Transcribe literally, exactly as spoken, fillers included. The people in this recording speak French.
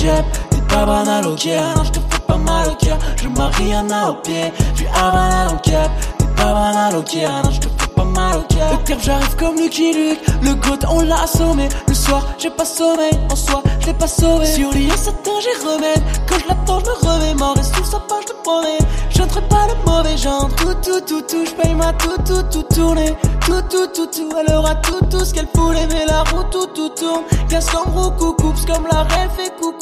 cap, t'es pas banal au cœur. Non, j'te fais pas mal au cœur. Je Mariana au pied, j'suis Havana dans le cap. T'es pas banal au cœur. Non, j'te fais pas mal au cœur. Le pire, j'arrive comme Lucky Luke. Le goat, on l'a assommé. Le soir, j'ai pas sommeil. En soi, je l'ai pas sauvé. Sur lui, et Satan, j'ai remède. Quand je l'attends, je me remémore. Et sous sa page, je te promets. Je ne serai pas le mauvais genre. Tout, tout, tout, tout. J'paye ma tout, tout, tout tournée. Tout, tout, tout, tout. Elle aura tout, tout ce qu'elle voulait. Mais la roue, tout, tout tourne. Casse comme roue, coupe comme la rêve fait coucou.